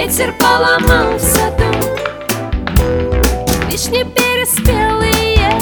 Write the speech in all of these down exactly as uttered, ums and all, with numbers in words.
ветер поломал в саду вишни переспелые.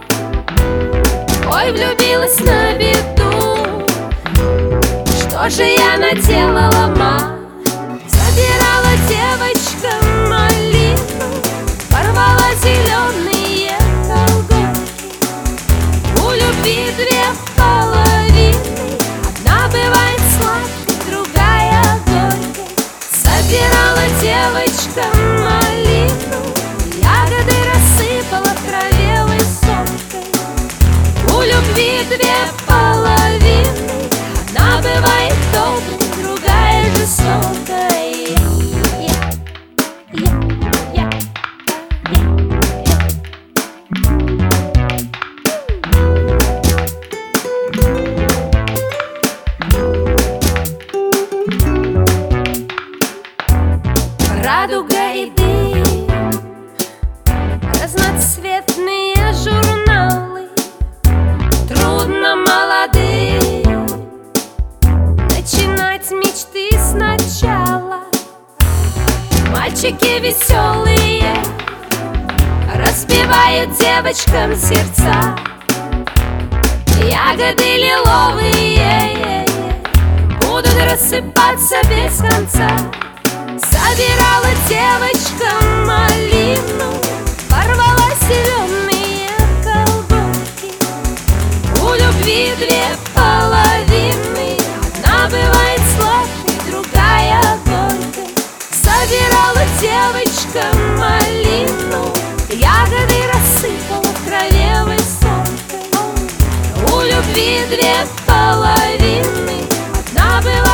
Ой, влюбилась на беду, что же я наделала, ма? Забирала девочка малину, порвала зеленые колготки. У любви две половины, одна бывает сладкой, другая горькой. Собирала девочка малину, ягоды рассыпала в траве высокой. У любви две половины, одна бывает доброй, другая жестокой. Радуга и дым, разноцветные журналы, трудно молодым начинать мечты сначала. Мальчики веселые разбивают девочкам сердца. Ягоды лиловые будут рассыпаться без конца. Собирала девочка малину, порвала зеленые колготки. У любви две половины, одна бывает сладкой, другая горькой. Собирала девочка малину, ягоды рассыпала в траве высокой. У любви две половины, одна бывает